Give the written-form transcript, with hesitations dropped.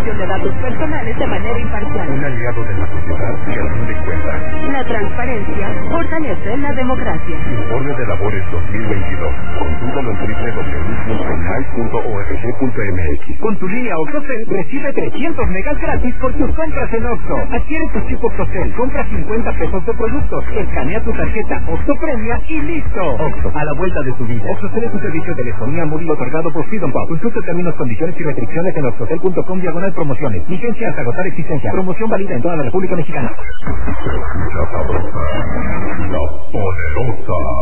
protección de datos personales de manera imparcial. Un aliado de la sociedad que rinde cuentas. La transparencia fortalece la democracia. Informe de labores 2022. Consúltalo en www.penal.org.mx. Con tu línea Octocel recibe 300 megas gratis por tus compras en Oxxo. Adquiere tu chip Octocel, compra 50 pesos de productos, escanea tu tarjeta Oxxo Premia y listo. Oxxo, a la vuelta de tu vida. Oxxocel es un servicio de telefonía móvil otorgado por Freedom Pop. Consulta términos, condiciones y restricciones en oxxocel.com/promociones. Vigencia hasta agotar existencia. Promoción válida en toda la República Mexicana. La poderosa.